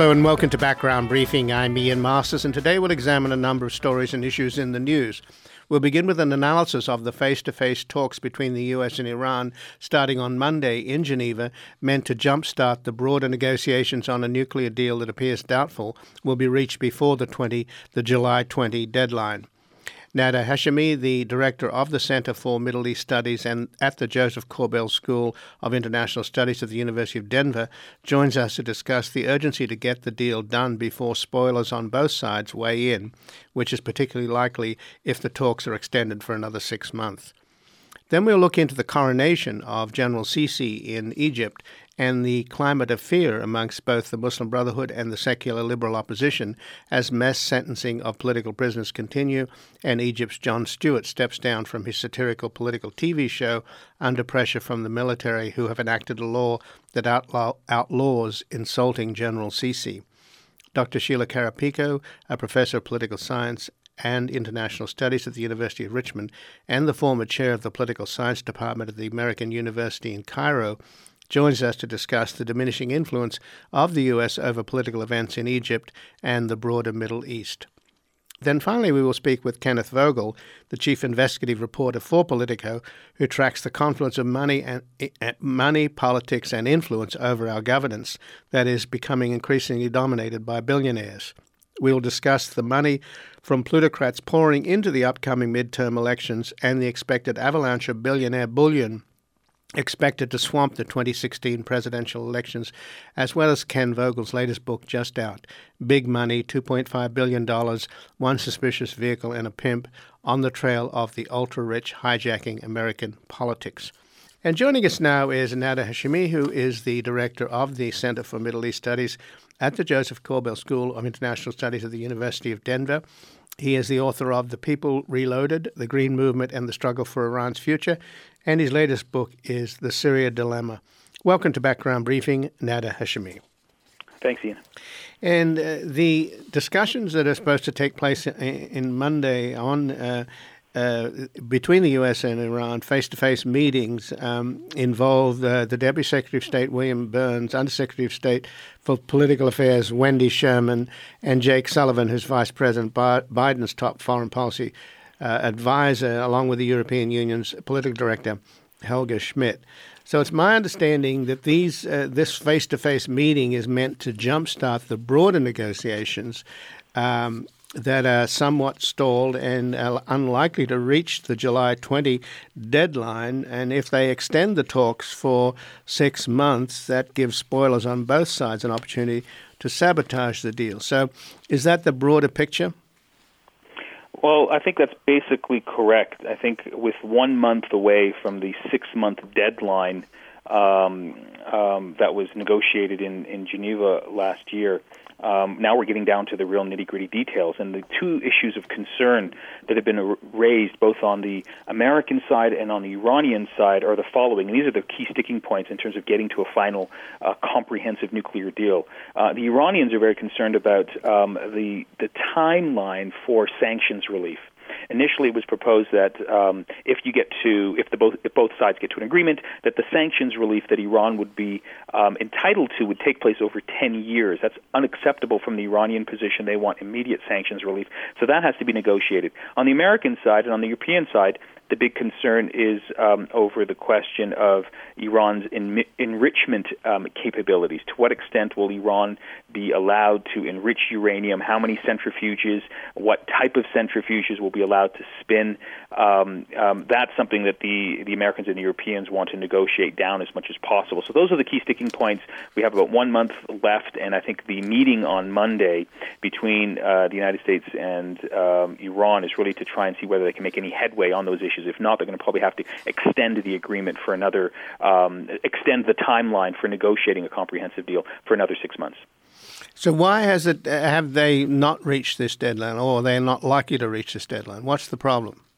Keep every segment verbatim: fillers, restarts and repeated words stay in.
Hello and welcome to Background Briefing. I'm Ian Masters, and today we'll examine a number of stories and issues in the news. We'll begin with an analysis of the face-to-face talks between the U S and Iran starting on Monday in Geneva, meant to jumpstart the broader negotiations on a nuclear deal that appears doubtful will be reached before the twentieth, the July twentieth deadline. Nada Hashemi, the director of the Center for Middle East Studies and at the Joseph Korbel School of International Studies at the University of Denver, joins us to discuss the urgency to get the deal done before spoilers on both sides weigh in, which is particularly likely if the talks are extended for another six months. Then we'll look into the coronation of General Sisi in Egypt and the climate of fear amongst both the Muslim Brotherhood and the secular liberal opposition as mass sentencing of political prisoners continue and Egypt's Jon Stewart steps down from his satirical political T V show under pressure from the military, who have enacted a law that outlaw, outlaws insulting General Sisi. Doctor Sheila Carapico, a professor of political science and International Studies at the University of Richmond and the former chair of the Political Science Department at the American University in Cairo, joins us to discuss the diminishing influence of the U S over political events in Egypt and the broader Middle East. Then finally, we will speak with Kenneth Vogel, the chief investigative reporter for Politico, who tracks the confluence of money and uh, money, politics, and influence over our governance that is becoming increasingly dominated by billionaires. We will discuss the money from plutocrats pouring into the upcoming midterm elections and the expected avalanche of billionaire bullion expected to swamp the twenty sixteen presidential elections, as well as Ken Vogel's latest book just out, Big Money, two point five billion dollars, One Suspicious Vehicle and a Pimp, on the trail of the ultra-rich hijacking American politics. And joining us now is Nada Hashemi, who is the director of the Center for Middle East Studies at the Joseph Korbel School of International Studies at the University of Denver. He is the author of The People Reloaded, The Green Movement and the Struggle for Iran's Future, and his latest book is The Syria Dilemma. Welcome to Background Briefing, Nada Hashemi. Thanks, Ian. And uh, the discussions that are supposed to take place in, in Monday on uh, uh, between the U S and Iran, face-to-face meetings, um, involve uh, the Deputy Secretary of State, William Burns, Undersecretary of State for Political Affairs, Wendy Sherman, and Jake Sullivan, who's Vice President Bi- Biden's top foreign policy uh, advisor, along with the European Union's political director, Helga Schmidt. So it's my understanding that these uh, this face-to-face meeting is meant to jumpstart the broader negotiations um, that are somewhat stalled and are unlikely to reach the July twentieth deadline. And if they extend the talks for six months, that gives spoilers on both sides an opportunity to sabotage the deal. So is that the broader picture? Well, I think that's basically correct. I think with one month away from the six-month deadline um, um, that was negotiated in, in Geneva last year, Um, now we're getting down to the real nitty-gritty details. And the two issues of concern that have been raised both on the American side and on the Iranian side are the following. And these are the key sticking points in terms of getting to a final uh, comprehensive nuclear deal. Uh, the Iranians are very concerned about um, the, the timeline for sanctions relief. Initially, it was proposed that um, if you get to, if the both if both sides get to an agreement, that the sanctions relief that Iran would be um, entitled to would take place over ten years. That's unacceptable from the Iranian position. They want immediate sanctions relief, so that has to be negotiated. On the American side and on the European side, the big concern is um, over the question of Iran's en- enrichment um, capabilities. To what extent will Iran be allowed to enrich uranium? How many centrifuges? What type of centrifuges will be allowed to spin? Um, um, that's something that the, the Americans and the Europeans want to negotiate down as much as possible. So those are the key sticking points. We have about one month left, and I think the meeting on Monday between uh, the United States and um, Iran is really to try and see whether they can make any headway on those issues. If not, they're going to probably have to extend the agreement for another, um, extend the timeline for negotiating a comprehensive deal for another six months. So why has it? Have they not reached this deadline, or they're not likely to reach this deadline? What's the problem?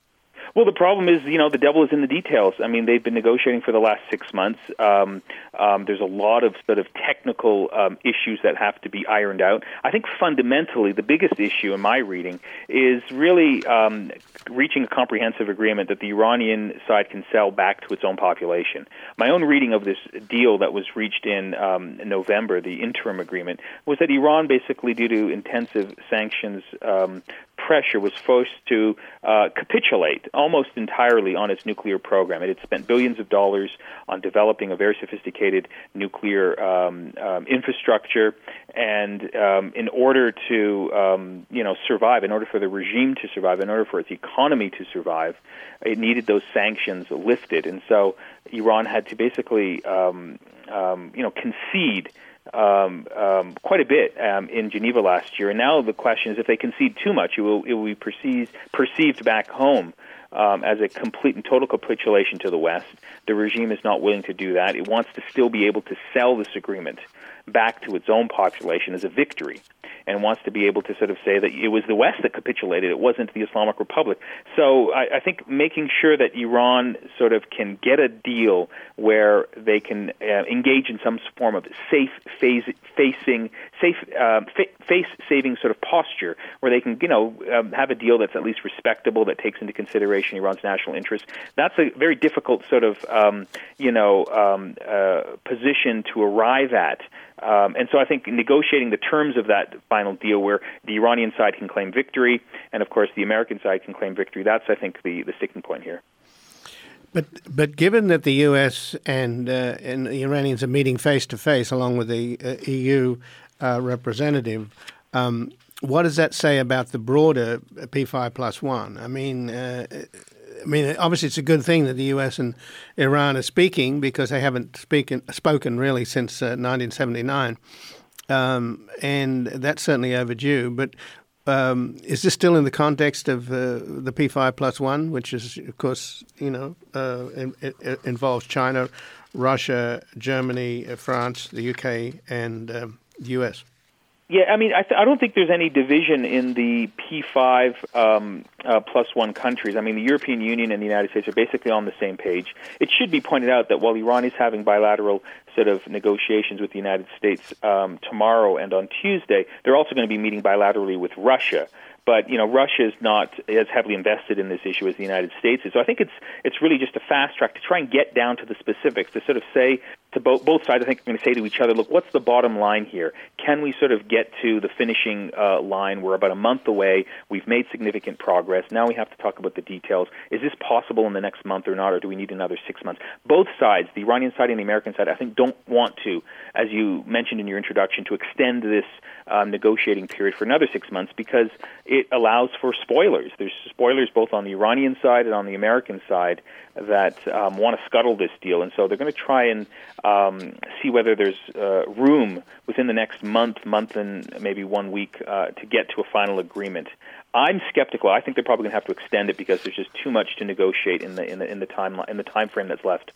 Well, the problem is, you know, the devil is in the details. I mean, they've been negotiating for the last six months. Um, um, there's a lot of sort of technical um, issues that have to be ironed out. I think fundamentally the biggest issue in my reading is really um, reaching a comprehensive agreement that the Iranian side can sell back to its own population. My own reading of this deal that was reached in, um, in November, the interim agreement, was that Iran basically, due to intensive sanctions um, pressure, was forced to uh, capitulate almost entirely on its nuclear program. It had spent billions of dollars on developing a very sophisticated nuclear um, um, infrastructure, and um, in order to, um, you know, survive, in order for the regime to survive, in order for its economy to survive, it needed those sanctions lifted, and so Iran had to basically, um, um, you know, concede Um, um, quite a bit um, in Geneva last year, and now the question is, if they concede too much, it will, it will be perceived, perceived back home um, as a complete and total capitulation to the West. The regime is not willing to do that. It wants to still be able to sell this agreement back to its own population as a victory, and wants to be able to sort of say that it was the West that capitulated, it wasn't the Islamic Republic. So I, I think making sure that Iran sort of can get a deal where they can uh, engage in some form of safe phase, facing, safe uh, fa- face-saving sort of posture, where they can, you know, um, have a deal that's at least respectable, that takes into consideration Iran's national interests. That's a very difficult sort of, um, you know, um, uh, position to arrive at. Um, and so I think negotiating the terms of that final deal, where the Iranian side can claim victory and, of course, the American side can claim victory, that's, I think, the, the sticking point here. But but given that the U S and, uh, and the Iranians are meeting face-to-face along with the uh, E U uh, representative, um, what does that say about the broader P five plus one? I mean... Uh, I mean, obviously, it's a good thing that the U S and Iran are speaking, because they haven't speaking, spoken really since uh, nineteen seventy-nine, um, and that's certainly overdue. But um, is this still in the context of uh, the P five plus one, which is, of course, you know, uh, in, it involves China, Russia, Germany, France, the U K, and um, the U S? Yeah, I mean, I, th- I don't think there's any division in the P five um, uh, plus one countries. I mean, the European Union and the United States are basically on the same page. It should be pointed out that while Iran is having bilateral sort of negotiations with the United States um, tomorrow and on Tuesday, they're also going to be meeting bilaterally with Russia. But, you know, Russia is not as heavily invested in this issue as the United States is. So I think it's it's really just a fast track to try and get down to the specifics, to sort of say to both both sides, I think, are going to say to each other, look, what's the bottom line here? Can we sort of get to the finishing uh, line? We're about a month away. We've made significant progress. Now we have to talk about the details. Is this possible in the next month or not, or do we need another six months? Both sides, the Iranian side and the American side, I think don't want to, as you mentioned in your introduction, to extend this um, negotiating period for another six months because it allows for spoilers. There's spoilers both on the Iranian side and on the American side that um, want to scuttle this deal. And so they're going to try and um, see whether there's uh, room within the next month, month and maybe one week uh, to get to a final agreement. I'm skeptical. I think they're probably going to have to extend it because there's just too much to negotiate in the in the in the time in the time frame that's left.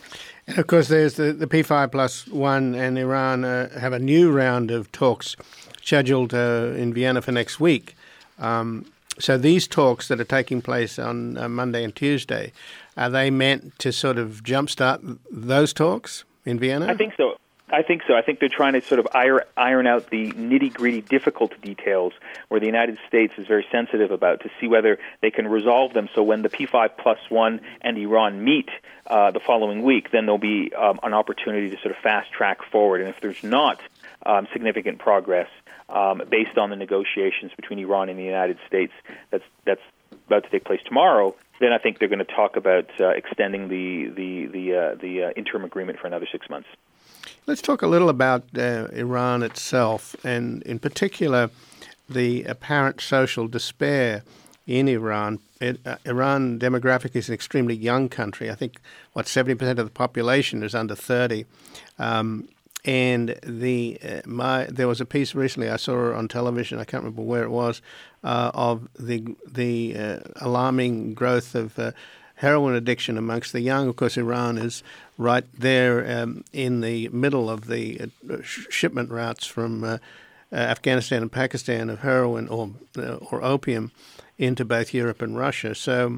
And of course, there's the, the P five plus one, and Iran uh, have a new round of talks scheduled uh, in Vienna for next week. Um, so these talks that are taking place on uh, Monday and Tuesday, are they meant to sort of jumpstart those talks in Vienna? I think so. I think so. I think they're trying to sort of iron out the nitty-gritty, difficult details where the United States is very sensitive about to see whether they can resolve them. So when the P five plus one and Iran meet uh, the following week, then there'll be um, an opportunity to sort of fast-track forward. And if there's not um, significant progress um, based on the negotiations between Iran and the United States that's that's about to take place tomorrow, then I think they're going to talk about uh, extending the the the, uh, the uh, interim agreement for another six months. Let's talk a little about uh, Iran itself, and in particular, the apparent social despair in Iran. It, uh, Iran demographic is an extremely young country. I think, what, seventy percent of the population is under thirty. Um, and the uh, my there was a piece recently I saw on television, I can't remember where it was, uh, of the, the uh, alarming growth of uh, heroin addiction amongst the young. Of course, Iran is right there um, in the middle of the uh, sh- shipment routes from uh, uh, Afghanistan and Pakistan of heroin or uh, or opium into both Europe and Russia. So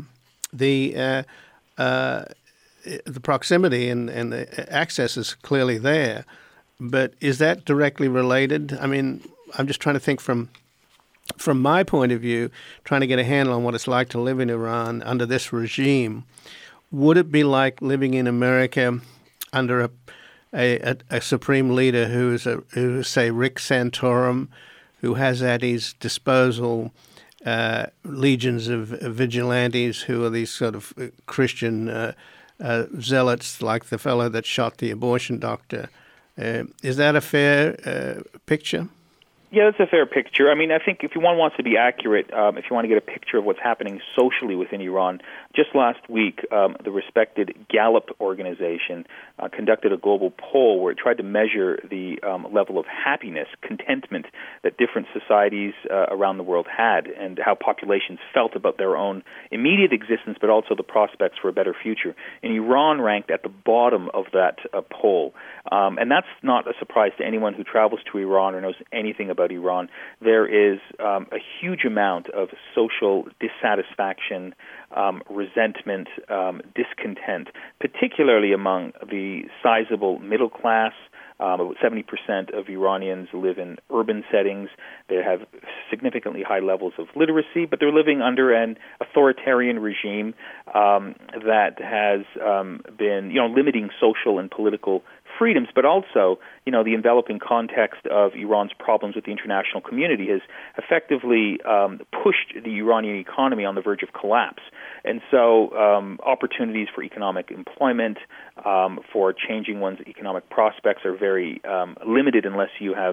the uh, uh, the proximity and, and the access is clearly there, but is that directly related? I mean, I'm just trying to think from from my point of view, trying to get a handle on what it's like to live in Iran under this regime. Would it be like living in America under a a, a supreme leader who is a who is, say, Rick Santorum, who has at his disposal uh, legions of vigilantes who are these sort of Christian uh, uh, zealots, like the fellow that shot the abortion doctor? Uh, is that a fair uh, picture? Yeah, that's a fair picture. I mean, I think if one wants to be accurate, um, if you want to get a picture of what's happening socially within Iran, just last week, um, the respected Gallup organization uh, conducted a global poll where it tried to measure the um, level of happiness, contentment that different societies uh, around the world had, and how populations felt about their own immediate existence, but also the prospects for a better future. And Iran ranked at the bottom of that uh, poll. Um, and that's not a surprise to anyone who travels to Iran or knows anything about Iran. There is um, a huge amount of social dissatisfaction, um, resentment, um, discontent, particularly among the sizable middle class. Um, about seventy percent of Iranians live in urban settings. They have significantly high levels of literacy, but they're living under an authoritarian regime um, that has um, been, you know, limiting social and political freedoms, but also, you know, the enveloping context of Iran's problems with the international community has effectively um, pushed the Iranian economy on the verge of collapse. And so um, opportunities for economic employment, um, for changing one's economic prospects are very um, limited unless you have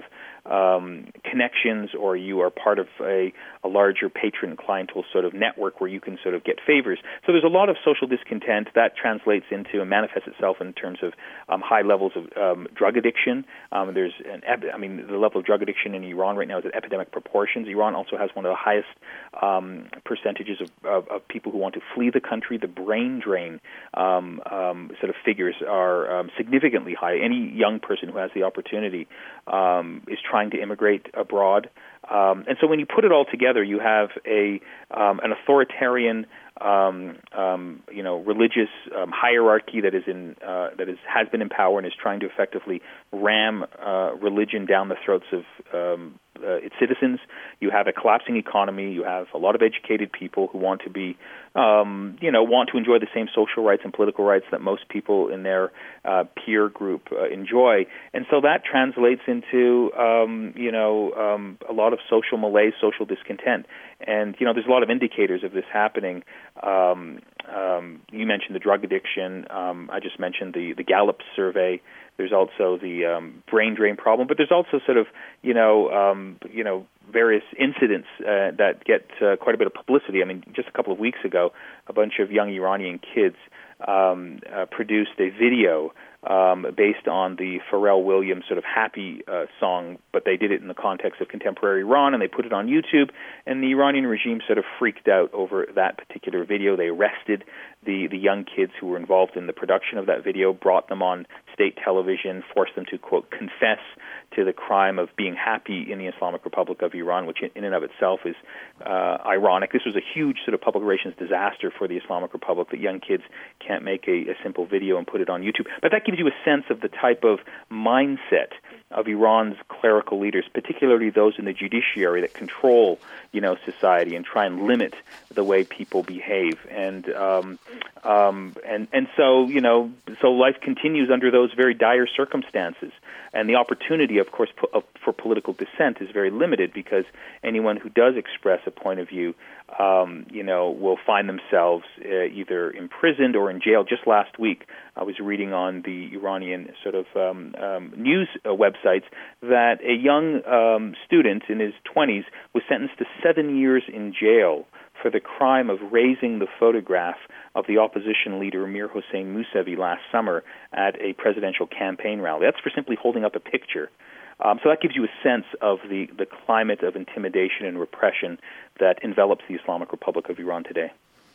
um, connections or you are part of a, a larger patron clientele sort of network where you can sort of get favors. So there's a lot of social discontent that translates into and manifests itself in terms of um, high levels of um, drug addiction. Um, there's an, I mean, the level of drug addiction in Iran right now is at epidemic proportions. Iran also has one of the highest um, percentages of, of, of people who want to flee the country. The brain drain um, um, sort of figures are um, significantly high. Any young person who has the opportunity um, is trying to immigrate abroad. Um, and so when you put it all together, you have a um, an authoritarian Um, um, you know, religious um, hierarchy that is in uh, that is has been in power and is trying to effectively ram uh, religion down the throats of um, uh, its citizens. You have a collapsing economy. You have a lot of educated people who want to be, um, you know, want to enjoy the same social rights and political rights that most people in their uh, peer group uh, enjoy. And so that translates into, um, you know, um, a lot of social malaise, social discontent. And, you know, there's a lot of indicators of this happening. Um, um, you mentioned the drug addiction. Um, I just mentioned the, the Gallup survey. There's also the um, brain drain problem, but there's also sort of, you know, um, you know, various incidents uh, that get uh, quite a bit of publicity. I mean, just a couple of weeks ago, a bunch of young Iranian kids um, uh, produced a video um, based on the Pharrell Williams sort of Happy uh, song, but they did it in the context of contemporary Iran, and they put it on YouTube, and the Iranian regime sort of freaked out over that particular video. They arrested the, the young kids who were involved in the production of that video, brought them on state television, forced them to, quote, confess to the crime of being happy in the Islamic Republic of Iran, which in and of itself is uh, ironic. This was a huge sort of public relations disaster for the Islamic Republic that young kids can't make a, a simple video and put it on YouTube. But that gives you a sense of the type of mindset of Iran's clerical leaders, particularly those in the judiciary that control, you know, society and try and limit the way people behave. And um, um, and and so, you know, so life continues under those very dire circumstances. And the opportunity, of course, po- for political dissent is very limited because anyone who does express a point of view, um, you know, will find themselves uh, either imprisoned or in jail. Just last week, I was reading on the Iranian sort of um, um, news uh, websites that a young um, student in his twenties was sentenced to seven years in jail for the crime of raising the photograph of the opposition leader Amir Hossein Mousavi last summer at a presidential campaign rally. That's for simply holding up a picture. Um, so that gives you a sense of the, the climate of intimidation and repression that envelops the Islamic Republic of Iran today.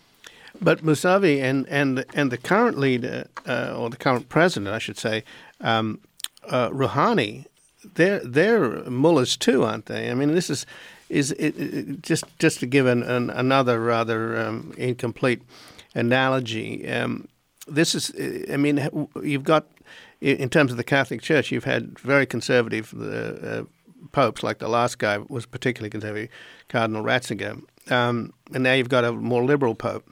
But Mousavi and, and, and the current leader, uh, or the current president, I should say, um, uh, Rouhani, they're, they're mullahs too, aren't they? I mean, this is... Is it, it, just just to give an, an, another rather um, incomplete analogy. Um, this is, I mean, you've got, in terms of the Catholic Church, you've had very conservative uh, popes, like the last guy was particularly conservative, Cardinal Ratzinger, um, and now you've got a more liberal pope.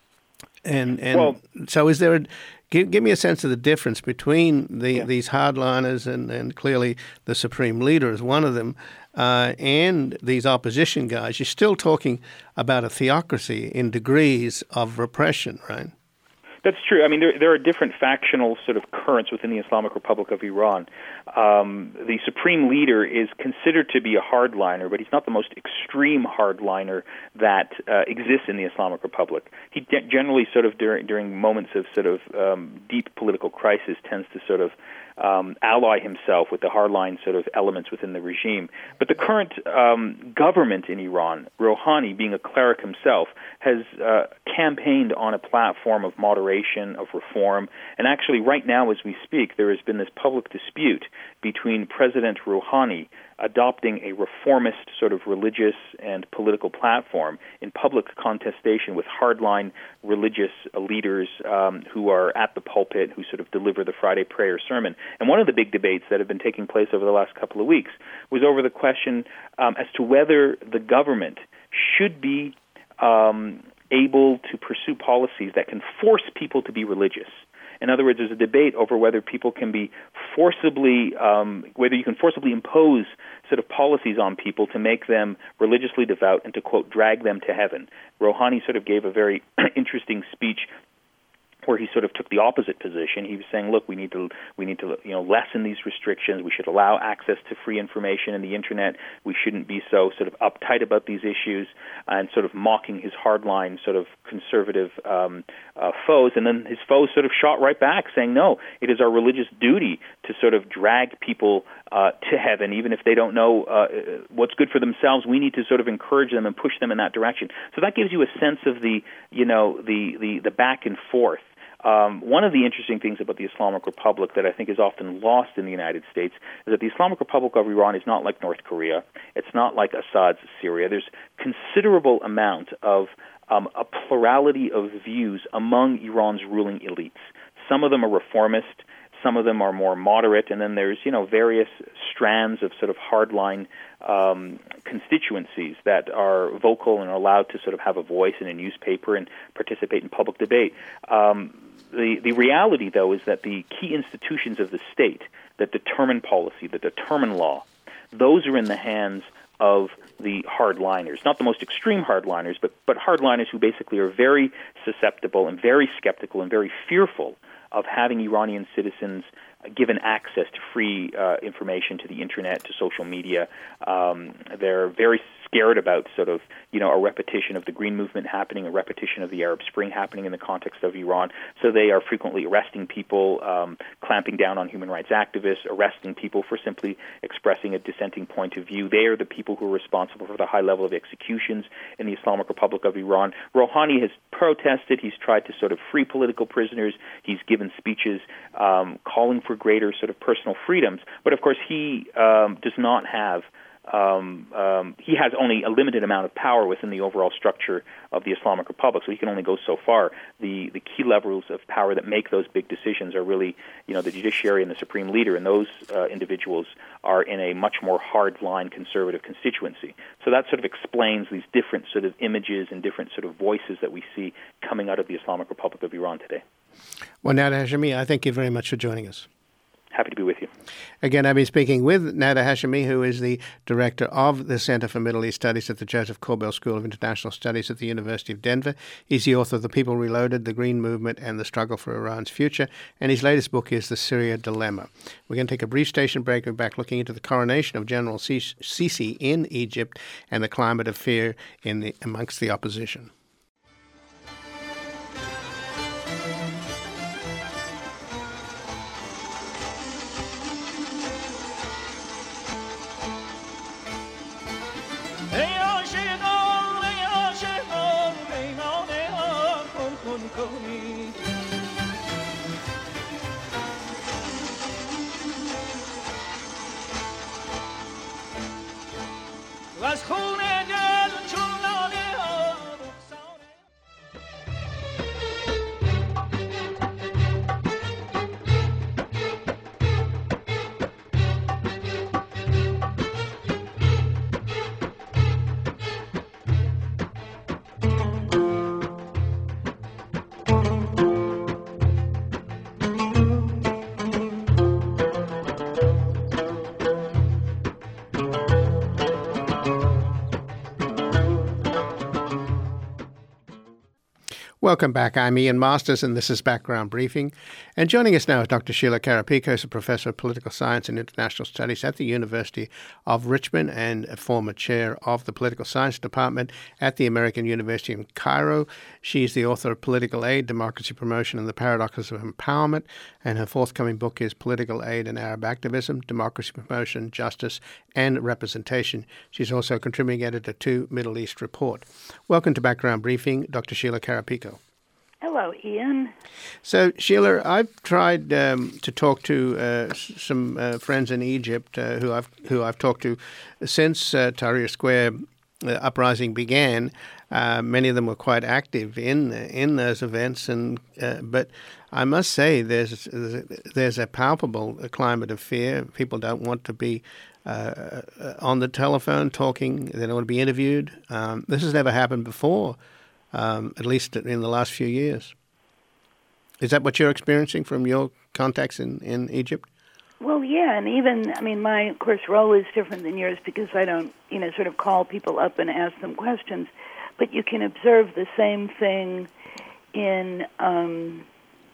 And and well, so is there a, give, give me a sense of the difference between the, yeah. these hardliners and, and clearly the supreme leader is one of them, uh, and these opposition guys. You're still talking about a theocracy in degrees of repression, right? That's true. I mean, there, there are different factional sort of currents within the Islamic Republic of Iran. Um, the supreme leader is considered to be a hardliner, but he's not the most extreme hardliner that uh, exists in the Islamic Republic. He de- generally sort of during during moments of sort of um, deep political crisis tends to sort of Um, ally himself with the hardline sort of elements within the regime. But the current um, government in Iran, Rouhani, being a cleric himself, has uh, campaigned on a platform of moderation, of reform. And actually, right now as we speak, there has been this public dispute between President Rouhani adopting a reformist sort of religious and political platform in public contestation with hardline religious leaders um, who are at the pulpit, who sort of deliver the Friday prayer sermon. And one of the big debates that have been taking place over the last couple of weeks was over the question um, as to whether the government should be um, able to pursue policies that can force people to be religious. In other words, there's a debate over whether people can be forcibly, um, whether you can forcibly impose sort of policies on people to make them religiously devout and to, quote, drag them to heaven. Rouhani sort of gave a very interesting speech where he sort of took the opposite position. He was saying, look, we need to we need to you know lessen these restrictions. We should allow access to free information in the internet. We shouldn't be so sort of uptight about these issues, and sort of mocking his hardline sort of conservative um, uh, foes. And then his foes sort of shot right back, saying, no, it is our religious duty to sort of drag people uh, to heaven, even if they don't know uh, what's good for themselves. We need to sort of encourage them and push them in that direction. So that gives you a sense of the you know the the, the back and forth. Um, one of the interesting things about the Islamic Republic that I think is often lost in the United States is that the Islamic Republic of Iran is not like North Korea. It's not like Assad's Syria. There's considerable amount of um, a plurality of views among Iran's ruling elites. Some of them are reformist. Some of them are more moderate, and then there's, you know, various strands of sort of hardline um, constituencies that are vocal and are allowed to sort of have a voice in a newspaper and participate in public debate. Um, the the reality, though, is that the key institutions of the state that determine policy, that determine law, those are in the hands of the hardliners, not the most extreme hardliners, but but hardliners who basically are very susceptible and very skeptical and very fearful of having Iranian citizens given access to free uh, information, to the internet, to social media. Um, they're very scared about sort of, you know, a repetition of the Green Movement happening, a repetition of the Arab Spring happening in the context of Iran. So they are frequently arresting people, um, clamping down on human rights activists, arresting people for simply expressing a dissenting point of view. They are the people who are responsible for the high level of executions in the Islamic Republic of Iran. Rouhani has protested. He's tried to sort of free political prisoners. He's given speeches um, calling for greater sort of personal freedoms. But, of course, he um, does not have Um, um, he has only a limited amount of power within the overall structure of the Islamic Republic, so he can only go so far. The the key levels of power that make those big decisions are really, you know, the judiciary and the supreme leader, and those uh, individuals are in a much more hard-line conservative constituency. So that sort of explains these different sort of images and different sort of voices that we see coming out of the Islamic Republic of Iran today. Well, Nada Hashemi, I thank you very much for joining us. Happy to be with you. Again, I've been speaking with Nada Hashemi, who is the director of the Center for Middle East Studies at the Joseph Korbel School of International Studies at the University of Denver. He's the author of The People Reloaded, The Green Movement, and the Struggle for Iran's Future. And his latest book is The Syria Dilemma. We're going to take a brief station break. We're back looking into the coronation of General Sisi in Egypt and the climate of fear in the, amongst the opposition. Welcome back. I'm Ian Masters, and this is Background Briefing. And joining us now is Doctor Sheila Karapikos, a professor of political science and international studies at the University of Richmond and a former chair of the political science department at the American University in Cairo. She's the author of Political Aid, Democracy Promotion and the Paradoxes of Empowerment, and her forthcoming book is Political Aid and Arab Activism, Democracy Promotion, Justice and Representation. She's also a contributing editor to Middle East Report. Welcome to Background Briefing, Doctor Sheila Karapikos. Hello, Ian. So, Sheila, I've tried um, to talk to uh, some uh, friends in Egypt uh, who I've who I've talked to since uh, Tahrir Square uh, uprising began. Uh, many of them were quite active in in those events, and uh, but I must say there's there's a palpable climate of fear. People don't want to be uh, on the telephone talking. They don't want to be interviewed. Um, this has never happened before. Um, at least in the last few years. Is that what you're experiencing from your contacts in, in Egypt? Well, yeah, and even, I mean, my, of course, role is different than yours because I don't, you know, sort of call people up and ask them questions. But you can observe the same thing in, um,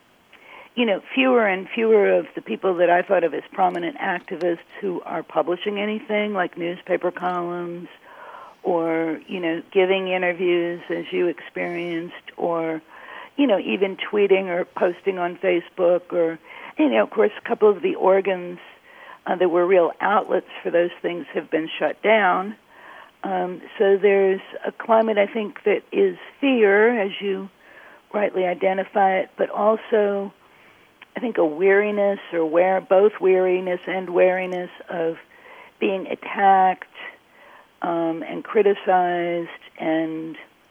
you know, fewer and fewer of the people that I thought of as prominent activists who are publishing anything, like newspaper columns, or, you know, giving interviews as you experienced, or, you know, even tweeting or posting on Facebook, or, you know, of course, a couple of the organs uh, that were real outlets for those things have been shut down. Um, so there's a climate, I think, that is fear, as you rightly identify it, but also, I think, a weariness, or wear, both weariness and wariness of being attacked, Um, and criticized and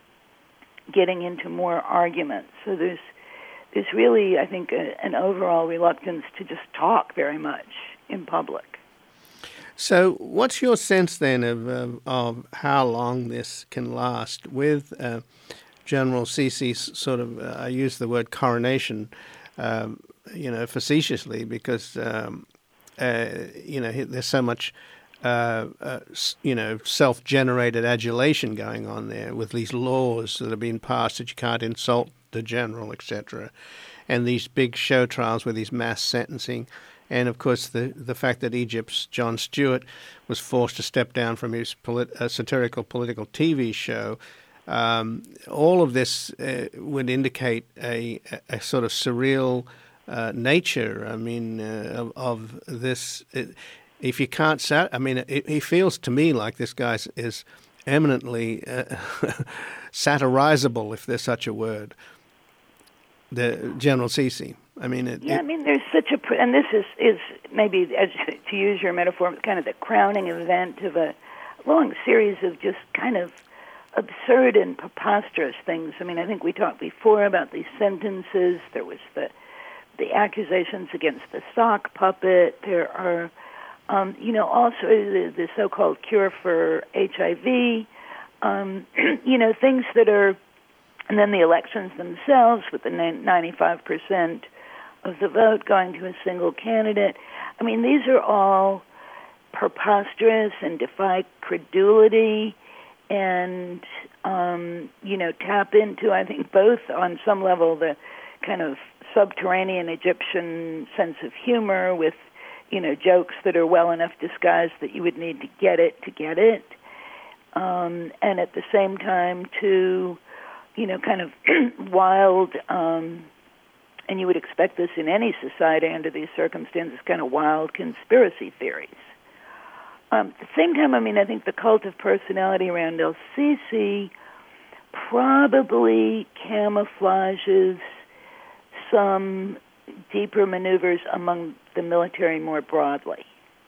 getting into more arguments. So there's there's really, I think, a, an overall reluctance to just talk very much in public. So what's your sense then of, of, of how long this can last with uh, General Sisi's sort of, uh, I use the word coronation, um, you know, facetiously because, um, uh, you know, there's so much Uh, uh, you know, self-generated adulation going on there with these laws that have been passed that you can't insult the general, et cetera, and these big show trials with these mass sentencing, and of course the the fact that Egypt's Jon Stewart was forced to step down from his polit- uh, satirical political T V show. Um, all of this uh, would indicate a, a sort of surreal uh, nature. I mean, uh, of, of this. It, If you can't sat, I mean, it, it feels to me like this guy is eminently uh, satirizable, if there's such a word. The General Sisi. I mean, it, yeah. It, I mean, there's such a, and this is is maybe, as to use your metaphor, kind of the crowning event of a long series of just kind of absurd and preposterous things. I mean, I think we talked before about these sentences. There was the the accusations against the sock puppet. There are. Um, you know, also the, the so-called cure for H I V, um, you know, things that are, and then the elections themselves with the ninety-five percent of the vote going to a single candidate. I mean, these are all preposterous and defy credulity and, um, you know, tap into, I think, both on some level the kind of subterranean Egyptian sense of humor with, you know, jokes that are well enough disguised that you would need to get it to get it. Um, and at the same time, to, you know, kind of wild, um, and you would expect this in any society under these circumstances, kind of wild conspiracy theories. Um, at the same time, I mean, I think the cult of personality around el-Sisi probably camouflages some deeper maneuvers among the military more broadly.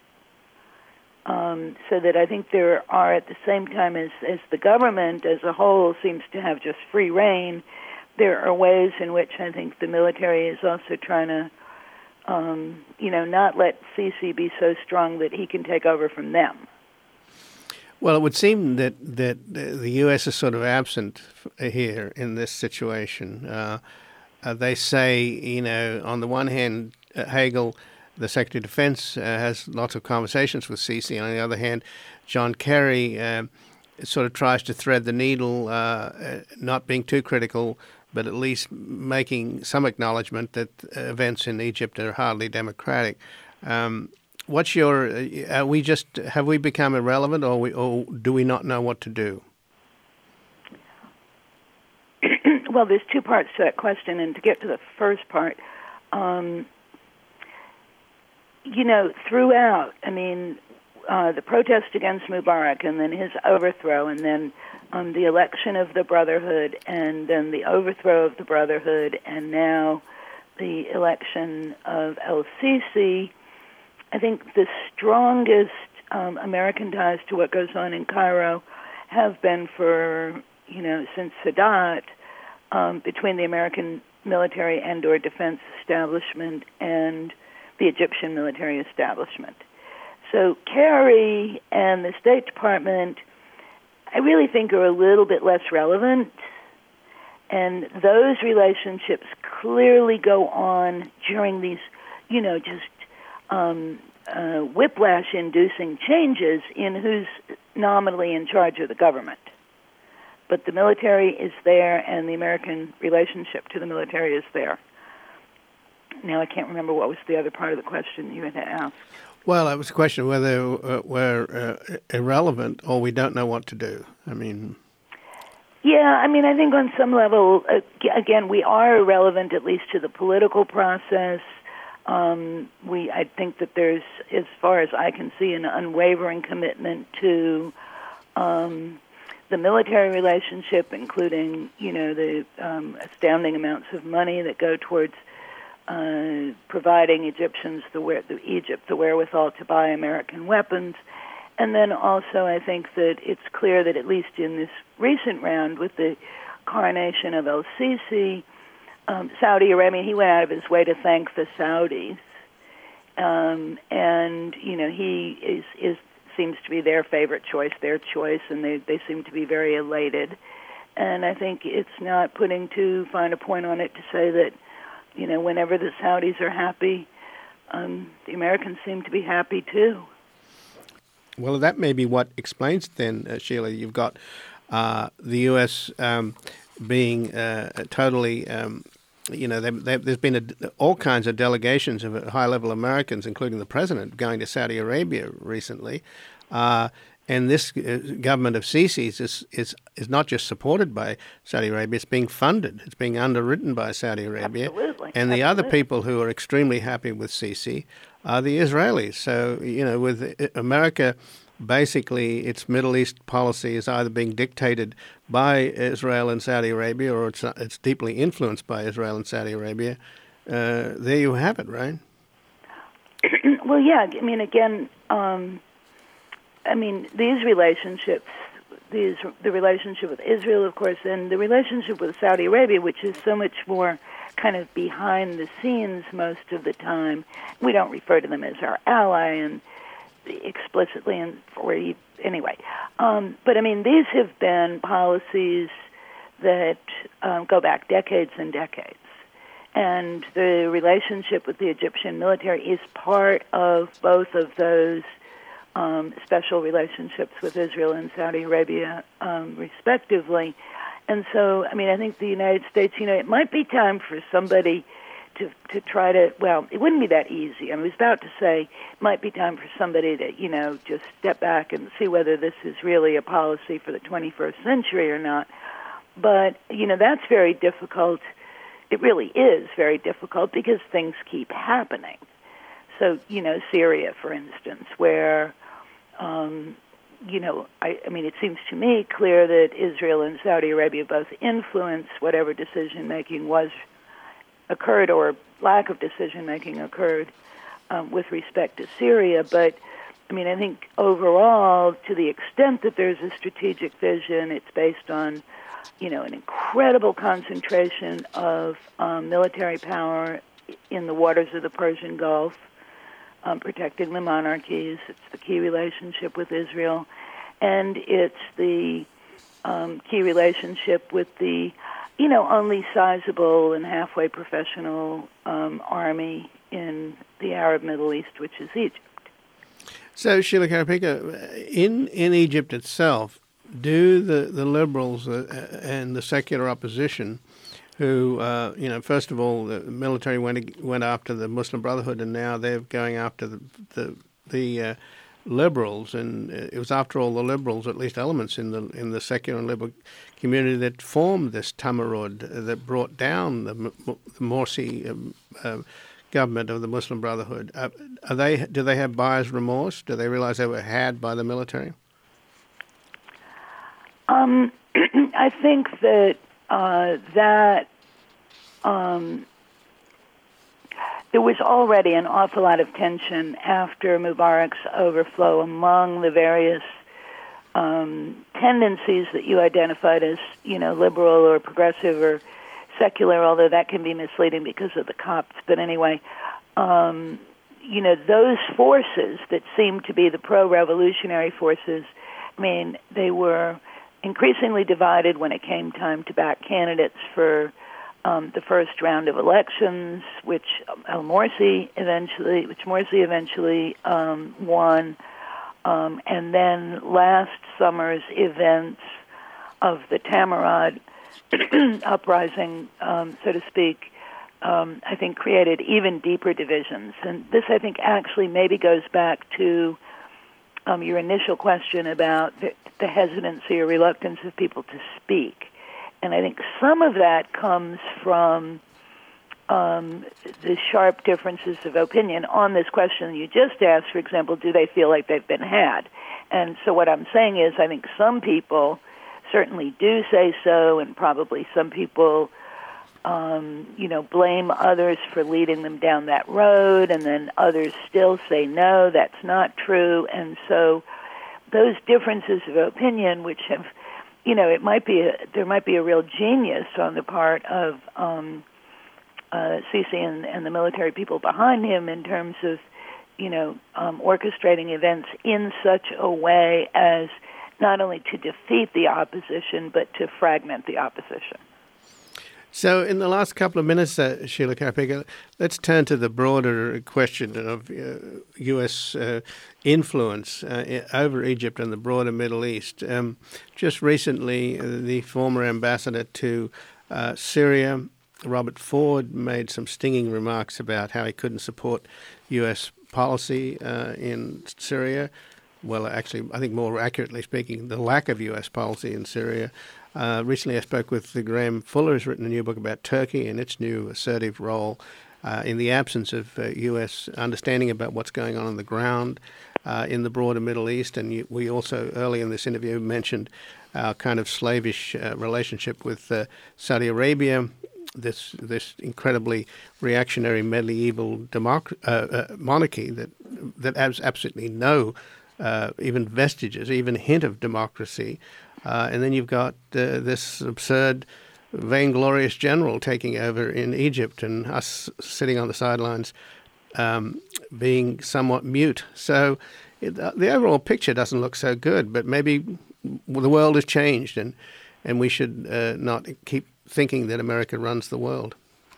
Um, so that I think there are, at the same time as, as the government as a whole seems to have just free rein, there are ways in which I think the military is also trying to, um, you know, not let Sisi be so strong that he can take over from them. Well, it would seem that, that the U S is sort of absent here in this situation. Uh, uh, they say, you know, on the one hand, uh, Hagel, the Secretary of Defense, uh, has lots of conversations with Sisi. On the other hand, John Kerry uh, sort of tries to thread the needle, uh, uh, not being too critical, but at least making some acknowledgement that events in Egypt are hardly democratic. Um, what's your? Are we just have we become irrelevant, or we, or do we not know what to do? Well, there's two parts to that question, and to get to the first part, um, you know, throughout, I mean, uh, the protest against Mubarak, and then his overthrow, and then um, the election of the Brotherhood, and then the overthrow of the Brotherhood, and now the election of el-Sisi, I think the strongest um, American ties to what goes on in Cairo have been for, you know, since Sadat, Um, between the American military and or defense establishment and the Egyptian military establishment. So Kerry and the State Department, I really think, are a little bit less relevant, and those relationships clearly go on during these, you know, just um, uh, whiplash-inducing changes in who's nominally in charge of the government. But the military is there, and the American relationship to the military is there. Now, I can't remember what was the other part of the question you had asked. Well, it was a question of whether uh, we're uh, irrelevant or we don't know what to do. I mean... Yeah, I mean, I think on some level, uh, again, we are irrelevant, at least to the political process. Um, we, I think that there's, as far as I can see, an unwavering commitment to... Um, the military relationship, including, you know, the um, astounding amounts of money that go towards uh, providing Egyptians, the, where, the Egypt, the wherewithal to buy American weapons. And then also I think that it's clear that at least in this recent round with the coronation of el-Sisi, um, Saudi Arabia, he went out of his way to thank the Saudis. Um, and, you know, he is, is seems to be their favorite choice, their choice, and they, they seem to be very elated. And I think it's not putting too fine a point on it to say that, you know, whenever the Saudis are happy, um, the Americans seem to be happy too. Well, that may be what explains then, uh, Sheila. You've got uh, the U S um, being uh, totally... Um, You know, they, they, there's been a, all kinds of delegations of high-level Americans, including the president, going to Saudi Arabia recently. Uh, and this uh, government of Sisi's is, is is not just supported by Saudi Arabia, it's being funded. It's being underwritten by Saudi Arabia. Absolutely. And the Absolutely. other people who are extremely happy with Sisi are the Israelis. So, you know, with America... Basically, its Middle East policy is either being dictated by Israel and Saudi Arabia, or it's it's deeply influenced by Israel and Saudi Arabia. Uh, there you have it, right? Well, yeah. I mean, again, um, I mean, these relationships, these the relationship with Israel, of course, and the relationship with Saudi Arabia, which is so much more kind of behind the scenes most of the time. We don't refer to them as our ally, and explicitly and for anyway. Um, but I mean, these have been policies that um, go back decades and decades. And the relationship with the Egyptian military is part of both of those um, special relationships with Israel and Saudi Arabia, um, respectively. And so, I mean, I think the United States, you know, it might be time for somebody To, to try to, well, it wouldn't be that easy. I was about to say it might be time for somebody to, you know, just step back and see whether this is really a policy for the twenty-first century or not. But, you know, that's very difficult. It really is very difficult because things keep happening. So, you know, Syria, for instance, where, um, you know, I, I mean, it seems to me clear that Israel and Saudi Arabia both influence whatever decision-making was occurred or lack of decision-making occurred um, with respect to Syria. But, I mean, I think overall, to the extent that there's a strategic vision, it's based on, you know, an incredible concentration of um, military power in the waters of the Persian Gulf, um, protecting the monarchies. It's the key relationship with Israel. And it's the um, key relationship with the you know, only sizable and halfway professional um, army in the Arab Middle East, which is Egypt. So, Sheila Karapika, in, in Egypt itself, do the, the liberals uh, and the secular opposition who, uh, you know, first of all, the military went went after the Muslim Brotherhood, and now they're going after the the, the uh, liberals, and it was after all the liberals, or at least elements in the in the secular and liberal community, that formed this Tamarud that brought down the, the Morsi um, uh, government of the Muslim Brotherhood. Uh, are they? Do they have buyer's remorse? Do they realize they were had by the military? Um, I think that uh, that um, there was already an awful lot of tension after Mubarak's overflow among the various um, tendencies that you identified as, you know, liberal or progressive or secular, although that can be misleading because of the Copts. But anyway, um, you know, those forces that seemed to be the pro-revolutionary forces, I mean, they were increasingly divided when it came time to back candidates for um, the first round of elections, which Al Morsi eventually, which Morsi eventually um, won, um, and then last summer's events of the Tamarud uprising, um, so to speak, um, I think created even deeper divisions. And this, I think, actually maybe goes back to um, your initial question about the, the hesitancy or reluctance of people to speak. And I think some of that comes from um, the sharp differences of opinion on this question you just asked. For example, do they feel like they've been had? And so what I'm saying is I think some people certainly do say so, and probably some people, um, you know, blame others for leading them down that road, and then others still say, no, that's not true. And so those differences of opinion, which have, you know, it might be, a, there might be a real genius on the part of um, uh, Sisi and, and the military people behind him in terms of, you know, um, orchestrating events in such a way as not only to defeat the opposition, but to fragment the opposition. So in the last couple of minutes, uh, Sheila Kapica, let's turn to the broader question of uh, U S uh, influence uh, over Egypt and the broader Middle East. Um, just recently, uh, the former ambassador to uh, Syria, Robert Ford, made some stinging remarks about how he couldn't support U S policy uh, in Syria. Well, actually, I think more accurately speaking, the lack of U S policy in Syria. Uh, recently, I spoke with Graham Fuller, who's written a new book about Turkey and its new assertive role uh, in the absence of uh, U S understanding about what's going on on the ground uh, in the broader Middle East. And you, we also, early in this interview, mentioned our kind of slavish uh, relationship with uh, Saudi Arabia, this this incredibly reactionary medieval democ- uh, uh, monarchy that that has absolutely no Uh, even vestiges, even a hint of democracy. Uh, and then you've got uh, this absurd, vainglorious general taking over in Egypt and us sitting on the sidelines um, being somewhat mute. So it, uh, the overall picture doesn't look so good, but maybe the world has changed and, and we should uh, not keep thinking that America runs the world.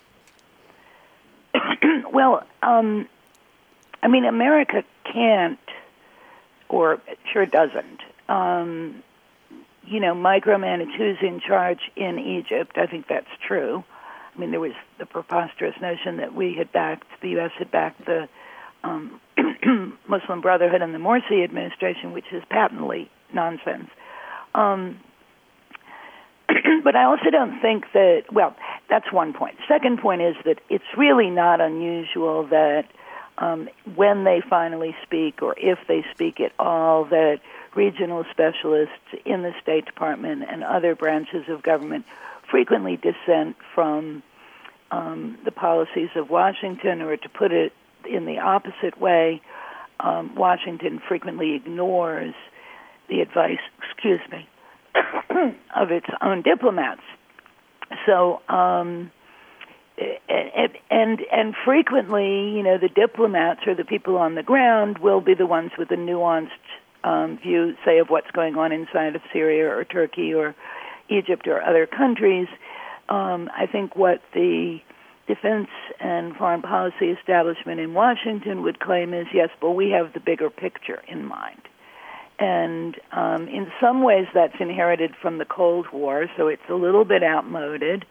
Well, um, I mean, America can't, or sure doesn't, um, you know, micromanage who's in charge in Egypt. I think that's true. I mean, there was the preposterous notion that we had backed, the U S had backed the um, Muslim Brotherhood and the Morsi administration, which is patently nonsense. Um, but I also don't think that, well, that's one point. Second point is that it's really not unusual that Um, when they finally speak, or if they speak at all, that regional specialists in the State Department and other branches of government frequently dissent from um, the policies of Washington, or to put it in the opposite way, um, Washington frequently ignores the advice, excuse me, of its own diplomats. So, um And, and and frequently, you know, the diplomats or the people on the ground will be the ones with a nuanced um, view, say, of what's going on inside of Syria or Turkey or Egypt or other countries. Um, I think what the defense and foreign policy establishment in Washington would claim is, yes, but we have the bigger picture in mind. And um, in some ways that's inherited from the Cold War, so it's a little bit outmoded.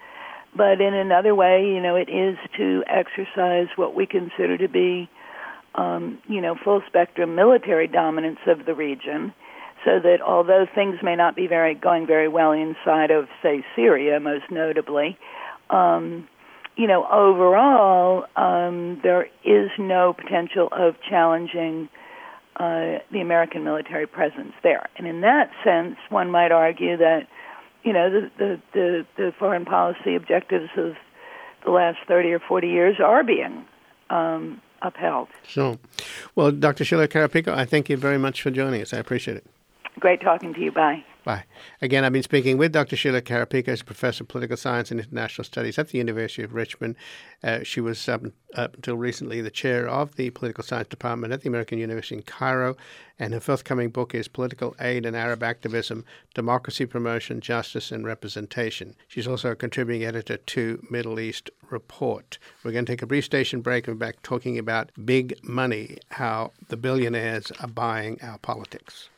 But in another way, you know, it is to exercise what we consider to be, um, you know, full-spectrum military dominance of the region, so that although things may not be very going very well inside of, say, Syria, most notably, um, you know, overall, um, there is no potential of challenging uh, the American military presence there. And in that sense, one might argue that, you know, the, the, the, the foreign policy objectives of the last thirty or forty years are being um, upheld. Sure. Well, Doctor Sheila Carapico, I thank you very much for joining us. I appreciate it. Great talking to you. Bye. Bye. Again, I've been speaking with Doctor Sheila Carapico, who's a professor of political science and international studies at the University of Richmond. Uh, she was, um, up until recently, the chair of the political science department at the American University in Cairo, and her forthcoming book is Political Aid and Arab Activism, Democracy Promotion, Justice and Representation. She's also a contributing editor to Middle East Report. We're going to take a brief station break and we're back talking about big money, how the billionaires are buying our politics.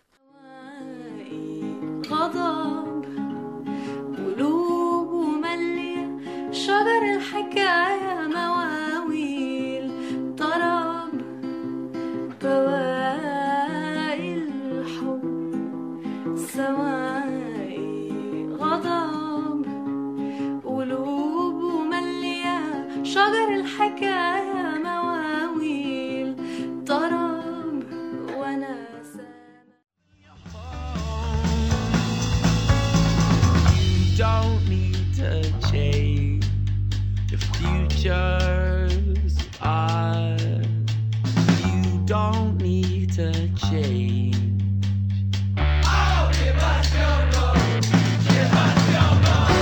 غضب قلوب ملية شجر الحكاية مواويل طرب بواقي الحب سواقي غضب قلوب ملية شجر الحكاية مواويل طرب وانا don't need to change. The future's ours. You don't need to change. Oh, give us your vote. Give us your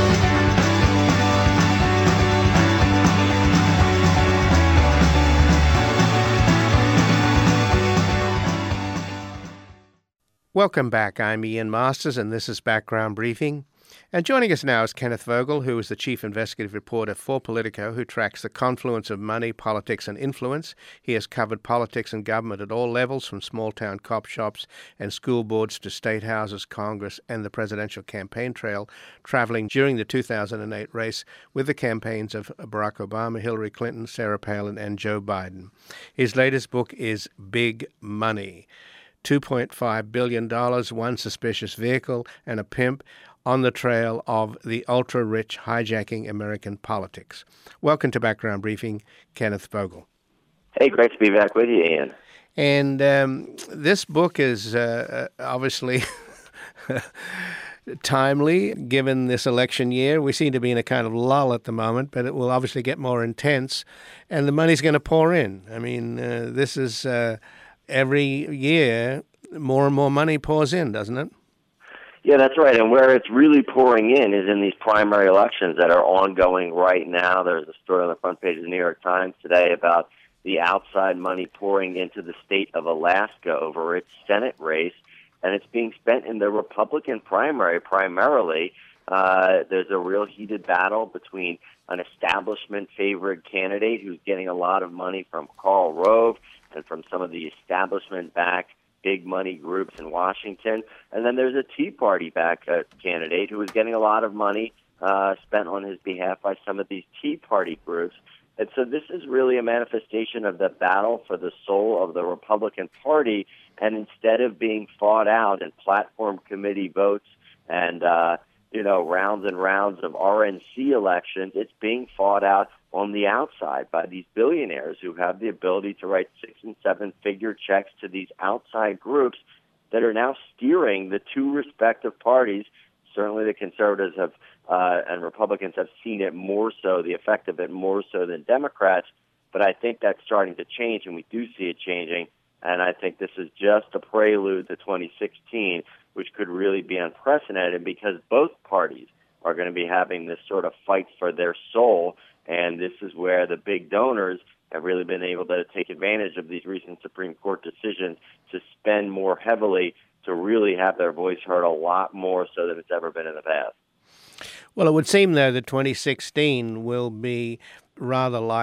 vote. Welcome back. I'm Ian Masters, and this is Background Briefing. And joining us now is Kenneth Vogel, who is the chief investigative reporter for Politico, who tracks the confluence of money, politics, and influence. He has covered politics and government at all levels, from small-town cop shops and school boards to state houses, Congress, and the presidential campaign trail, traveling during the two thousand eight race with the campaigns of Barack Obama, Hillary Clinton, Sarah Palin, and Joe Biden. His latest book is Big Money, two point five billion dollars, one suspicious vehicle, and a pimp on the trail of the ultra-rich hijacking American politics. Welcome to Background Briefing, Kenneth Vogel. Hey, great to be back with you, Ian. And um, this book is uh, obviously timely, given this election year. We seem to be in a kind of lull at the moment, but it will obviously get more intense, and the money's going to pour in. I mean, uh, this is uh, every year more and more money pours in, doesn't it? Yeah, that's right. And where it's really pouring in is in these primary elections that are ongoing right now. There's a story on the front page of the New York Times today about the outside money pouring into the state of Alaska over its Senate race, and it's being spent in the Republican primary primarily. Uh, there's a real heated battle between an establishment favorite candidate who's getting a lot of money from Karl Rove and from some of the establishment-backed big money groups in Washington. And then there's a Tea Party-backed uh, candidate who is getting a lot of money uh, spent on his behalf by some of these Tea Party groups. And so this is really a manifestation of the battle for the soul of the Republican Party. And instead of being fought out in platform committee votes and, uh, you know, rounds and rounds of R N C elections, it's being fought out on the outside by these billionaires who have the ability to write six and seven figure checks to these outside groups that are now steering the two respective parties. Certainly the conservatives have uh, and Republicans have seen it more so, the effect of it more so than Democrats. But I think that's starting to change, and we do see it changing. And I think this is just a prelude to twenty sixteen, which could really be unprecedented because both parties are going to be having this sort of fight for their soul. And this is where the big donors have really been able to take advantage of these recent Supreme Court decisions to spend more heavily, to really have their voice heard a lot more so than it's ever been in the past. Well, it would seem, though, that twenty sixteen will be rather like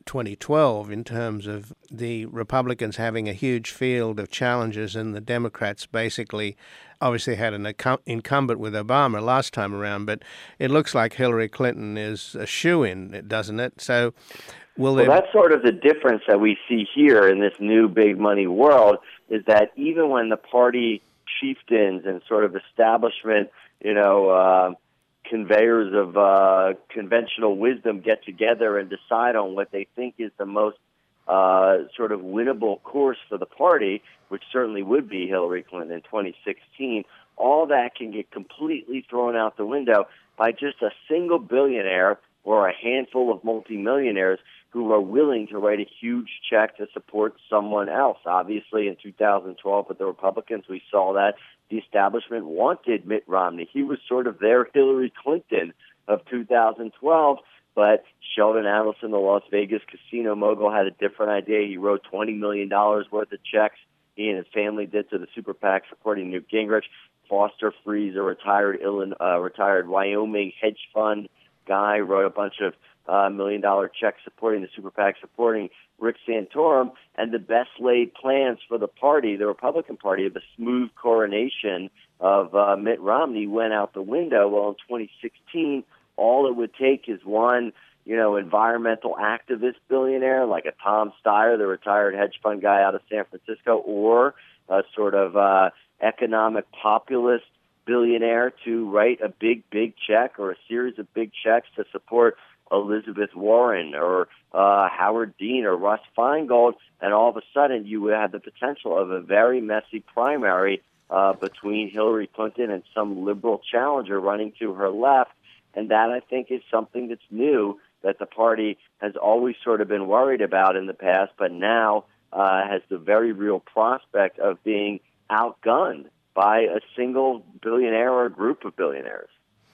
twenty twelve in terms of the Republicans having a huge field of challenges and the Democrats basically obviously had an incumbent with Obama last time around, but it looks like Hillary Clinton is a shoo-in, doesn't it? So will well, there... that's sort of the difference that we see here in this new big money world, is that even when the party chieftains and sort of establishment, you know, uh, conveyors of uh, conventional wisdom get together and decide on what they think is the most uh, sort of winnable course for the party, which certainly would be Hillary Clinton in twenty sixteen, all that can get completely thrown out the window by just a single billionaire or a handful of multimillionaires who are willing to write a huge check to support someone else. Obviously, in two thousand twelve with the Republicans, we saw that the establishment wanted Mitt Romney. He was sort of their Hillary Clinton of two thousand twelve, but Sheldon Adelson, the Las Vegas casino mogul, had a different idea. He wrote twenty million dollars worth of checks. He and his family did to the super PAC supporting Newt Gingrich. Foster Freeze, a retired Illinois, uh, retired Wyoming hedge fund guy, wrote a bunch of uh, million-dollar checks supporting the super PAC, supporting Rick Santorum, and the best laid plans for the party, the Republican Party, of a smooth coronation of uh, Mitt Romney went out the window. Well, in twenty sixteen, all it would take is one, you know, environmental activist billionaire like a Tom Steyer, the retired hedge fund guy out of San Francisco, or a sort of uh, economic populist billionaire to write a big, big check or a series of big checks to support Elizabeth Warren or uh, Howard Dean or Russ Feingold, and all of a sudden you would have the potential of a very messy primary uh, between Hillary Clinton and some liberal challenger running to her left. And that, I think, is something that's new that the party has always sort of been worried about in the past, but now uh, has the very real prospect of being outgunned by a single billionaire or a group of billionaires.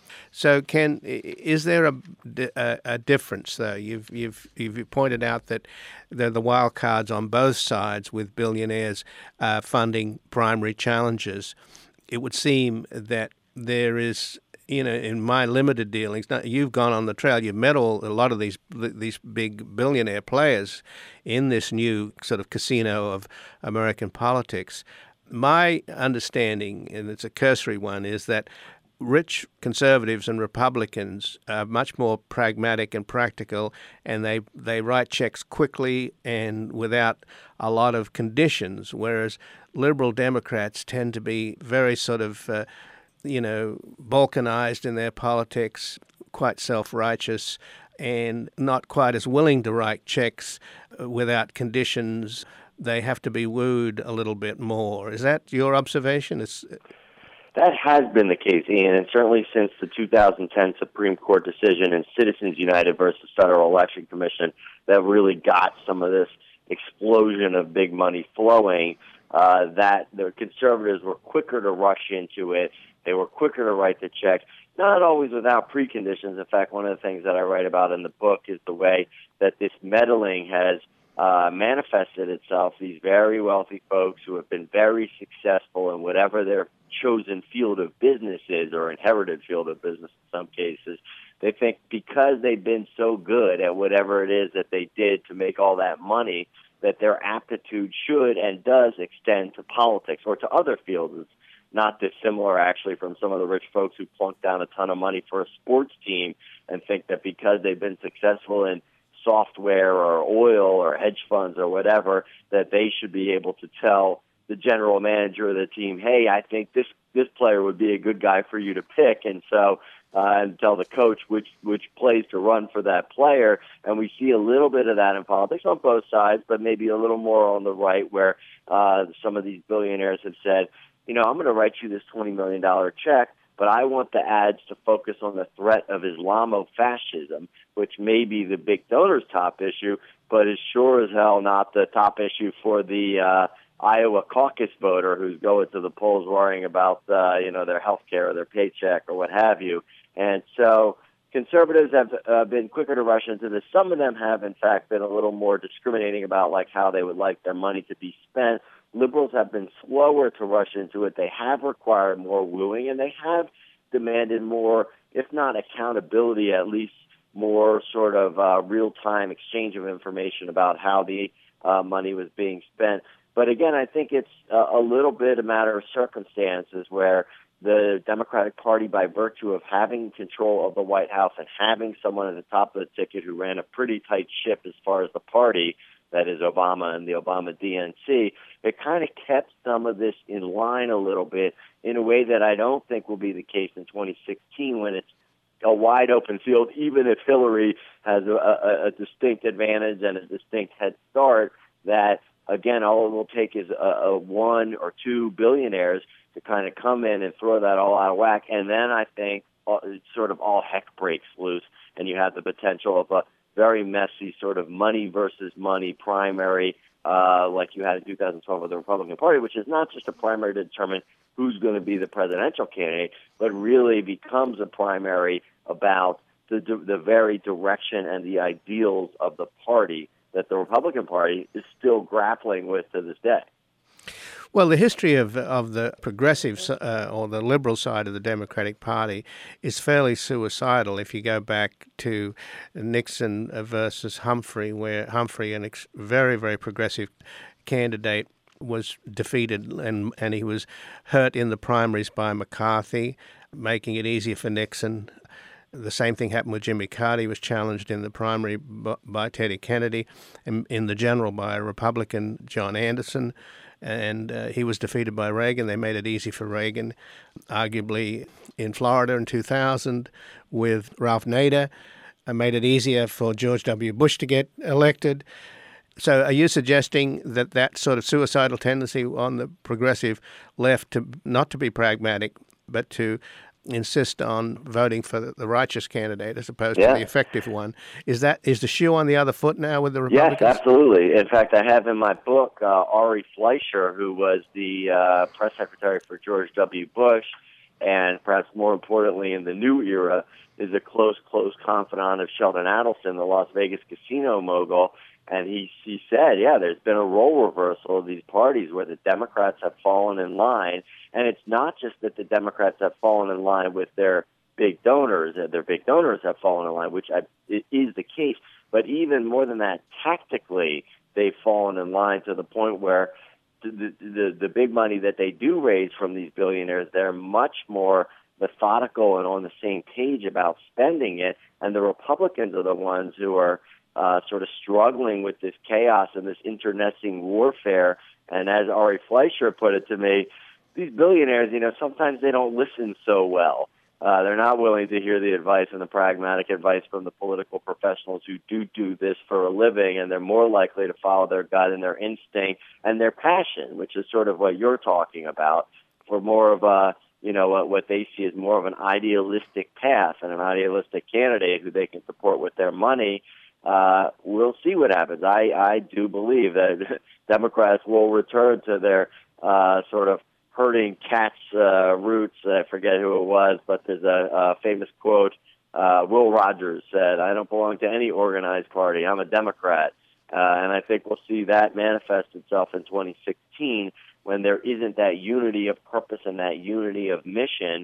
So, Ken, is there a, a, a difference, though? You've you've you've pointed out that there are the wild cards on both sides with billionaires uh, funding primary challenges. It would seem that there is, you know, in my limited dealings, now you've gone on the trail, you've met all, a lot of these these big billionaire players in this new sort of casino of American politics. My understanding, and it's a cursory one, is that rich conservatives and Republicans are much more pragmatic and practical, and they, they write checks quickly and without a lot of conditions, whereas liberal Democrats tend to be very sort of, uh, you know, balkanized in their politics, quite self-righteous, and not quite as willing to write checks without conditions. They have to be wooed a little bit more. Is that your observation? It's... That has been the case, Ian, and certainly since the two thousand ten Supreme Court decision in Citizens United versus Federal Election Commission that really got some of this explosion of big money flowing, uh, that the conservatives were quicker to rush into it. They were quicker to write the checks, not always without preconditions. In fact, one of the things that I write about in the book is the way that this meddling has Uh, manifested itself. These very wealthy folks who have been very successful in whatever their chosen field of business is, or inherited field of business in some cases, they think because they've been so good at whatever it is that they did to make all that money, that their aptitude should and does extend to politics or to other fields. It's not dissimilar, actually, from some of the rich folks who plunk down a ton of money for a sports team and think that because they've been successful in software or oil or hedge funds or whatever, that they should be able to tell the general manager of the team, hey, I think this this player would be a good guy for you to pick, and so uh, and tell the coach which which plays to run for that player. And we see a little bit of that in politics on both sides, but maybe a little more on the right, where uh, some of these billionaires have said, you know, I'm going to write you this twenty million dollars check, but I want the ads to focus on the threat of Islamofascism, which may be the big donors' top issue, but is sure as hell not the top issue for the uh, Iowa caucus voter who's going to the polls worrying about, uh, you know, their health care or their paycheck or what have you. And so conservatives have uh, been quicker to rush into this. Some of them have, in fact, been a little more discriminating about like how they would like their money to be spent. Liberals have been slower to rush into it. They have required more wooing, and they have demanded more, if not accountability, at least more sort of uh, real-time exchange of information about how the uh, money was being spent. But again, I think it's uh, a little bit a matter of circumstances where the Democratic Party, by virtue of having control of the White House and having someone at the top of the ticket who ran a pretty tight ship as far as the party, that is Obama and the Obama D N C, it kind of kept some of this in line a little bit in a way that I don't think will be the case in twenty sixteen when it's a wide open field, even if Hillary has a, a, a distinct advantage and a distinct head start, that, again, all it will take is a, a one or two billionaires to kind of come in and throw that all out of whack. And then I think uh, sort of all heck breaks loose, and you have the potential of a very messy sort of money versus money primary uh, like you had in two thousand twelve with the Republican Party, which is not just a primary to determine who's going to be the presidential candidate, but really becomes a primary about the, the very direction and the ideals of the party that the Republican Party is still grappling with to this day. Well, the history of of the progressive uh, or the liberal side of the Democratic Party is fairly suicidal. If you go back to Nixon versus Humphrey, where Humphrey, an ex- very, very progressive candidate, was defeated and, and he was hurt in the primaries by McCarthy, making it easier for Nixon. The same thing happened with Jimmy Carter. He was challenged in the primary by, by Teddy Kennedy, and in the general by a Republican, John Anderson. And uh, he was defeated by Reagan. They made it easy for Reagan. Arguably in Florida in two thousand with Ralph Nader, uh, made it easier for George W. Bush to get elected. So are you suggesting that that sort of suicidal tendency on the progressive left to not to be pragmatic, but to insist on voting for the righteous candidate as opposed yeah. to the effective one, is that is the shoe on the other foot now with the Republicans? Yes, absolutely. In fact, I have in my book uh, Ari Fleischer, who was the uh, press secretary for George W. Bush, and perhaps more importantly in the new era, is a close, close confidant of Sheldon Adelson, the Las Vegas casino mogul. And he, he said, yeah, there's been a role reversal of these parties where the Democrats have fallen in line. And it's not just that the Democrats have fallen in line with their big donors, and their big donors have fallen in line, which I, it is the case. But even more than that, tactically, they've fallen in line to the point where the, the, the big money that they do raise from these billionaires, they're much more methodical and on the same page about spending it. And the Republicans are the ones who are Uh, sort of struggling with this chaos and this internecine warfare. And as Ari Fleischer put it to me, these billionaires, you know, sometimes they don't listen so well. Uh, they're not willing to hear the advice and the pragmatic advice from the political professionals who do do this for a living, and they're more likely to follow their gut and their instinct and their passion, which is sort of what you're talking about, for more of a, you know, what, what they see as more of an idealistic path and an idealistic candidate who they can support with their money. Uh, we'll see what happens. I, I do believe that Democrats will return to their uh, sort of herding cats uh, roots. I forget who it was, but there's a, a famous quote. Uh, Will Rogers said, "I don't belong to any organized party. I'm a Democrat." Uh, and I think we'll see that manifest itself in twenty sixteen when there isn't that unity of purpose and that unity of mission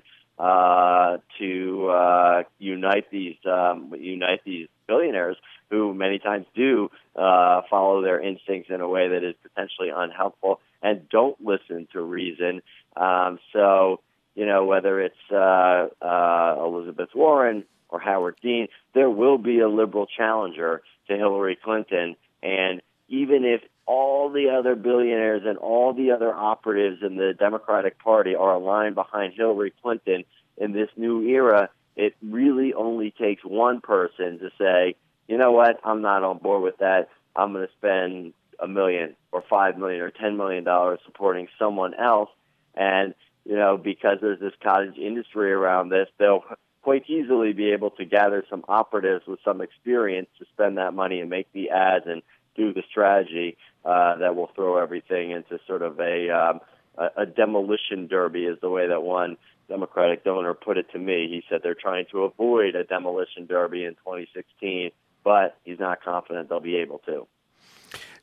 uh, to uh, unite these um, unite these billionaires who many times do uh, follow their instincts in a way that is potentially unhelpful and don't listen to reason. Um, so, you know, whether it's uh, uh, Elizabeth Warren or Howard Dean, there will be a liberal challenger to Hillary Clinton. And even if all the other billionaires and all the other operatives in the Democratic Party are aligned behind Hillary Clinton in this new era, it really only takes one person to say, you know what, I'm not on board with that. I'm going to spend a million or five million or ten million dollars supporting someone else. And, you know, because there's this cottage industry around this, they'll quite easily be able to gather some operatives with some experience to spend that money and make the ads and do the strategy uh, that will throw everything into sort of a, um, a, a demolition derby, is the way that one Democratic donor put it to me. He said they're trying to avoid a demolition derby in twenty sixteen, but he's not confident they'll be able to.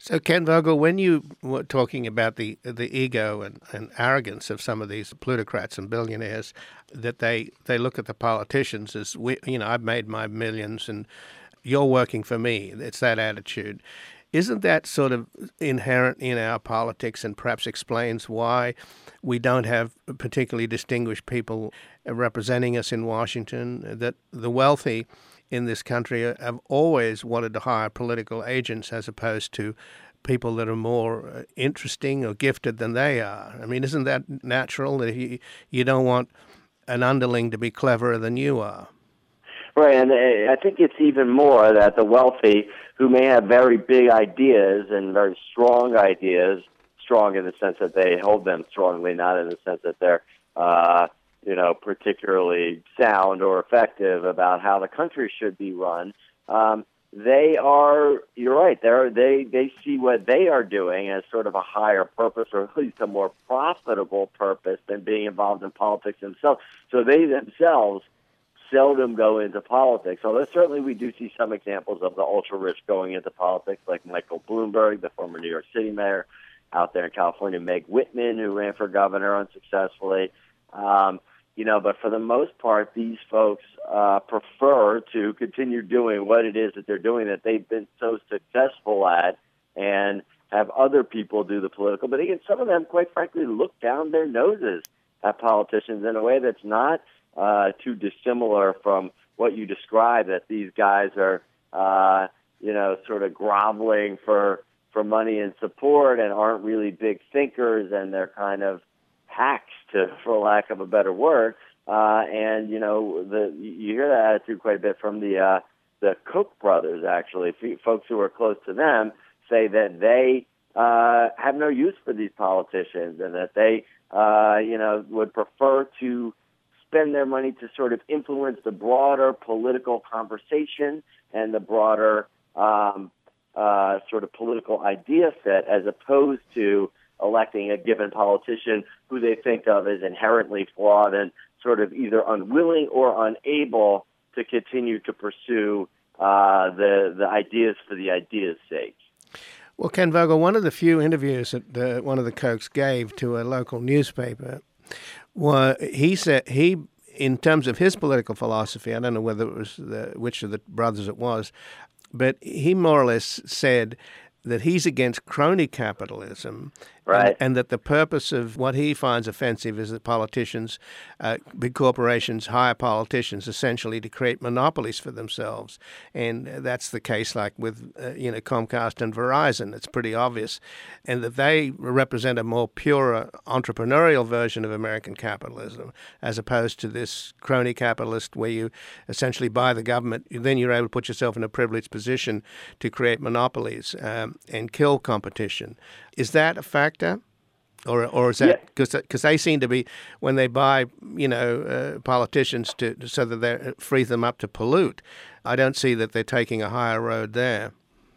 So, Ken Vogel, when you were talking about the the ego and, and arrogance of some of these plutocrats and billionaires, that they, they look at the politicians as, we, you know, I've made my millions and you're working for me. It's that attitude. Isn't that sort of inherent in our politics and perhaps explains why we don't have particularly distinguished people representing us in Washington, that the wealthy in this country have always wanted to hire political agents as opposed to people that are more interesting or gifted than they are? I mean, isn't that natural that you, you don't want an underling to be cleverer than you are? Right, and I think it's even more that the wealthy, who may have very big ideas and very strong ideas, strong in the sense that they hold them strongly, not in the sense that they're, uh, you know, particularly sound or effective about how the country should be run. Um, they are, you're right, they're, they they see what they are doing as sort of a higher purpose, or at least a more profitable purpose than being involved in politics themselves. So they themselves seldom go into politics, although certainly we do see some examples of the ultra-rich going into politics, like Michael Bloomberg, the former New York City mayor out there in California, Meg Whitman, who ran for governor unsuccessfully. Um, you know, but for the most part, these folks uh, prefer to continue doing what it is that they're doing that they've been so successful at, and have other people do the political. But again, some of them, quite frankly, look down their noses at politicians in a way that's not Uh, too dissimilar from what you describe, that these guys are, uh, you know, sort of groveling for for money and support and aren't really big thinkers, and they're kind of hacks, to, for lack of a better word. Uh, and you know, the you hear that attitude quite a bit from the uh, the Koch brothers. Actually, folks who are close to them say that they uh, have no use for these politicians, and that they, uh, you know, would prefer to spend their money to sort of influence the broader political conversation and the broader um, uh, sort of political idea set, as opposed to electing a given politician who they think of as inherently flawed and sort of either unwilling or unable to continue to pursue uh, the the ideas for the ideas' sake. Well, Ken Vogel, one of the few interviews that uh, one of the Kochs gave to a local newspaper, well, he said he, in terms of his political philosophy, I don't know whether it was the, which of the brothers it was, but he more or less said that he's against crony capitalism, right, and, and that the purpose of what he finds offensive is that politicians, uh, big corporations, hire politicians essentially to create monopolies for themselves. And that's the case like with, uh, you know, Comcast and Verizon. It's pretty obvious. And that they represent a more pure entrepreneurial version of American capitalism, as opposed to this crony capitalist where you essentially buy the government, then you're able to put yourself in a privileged position to create monopolies um, and kill competition. Is that a factor, or or is that because yeah. because they seem to be, when they buy, you know, uh, politicians to so that they free them up to pollute? I don't see that they're taking a higher road there.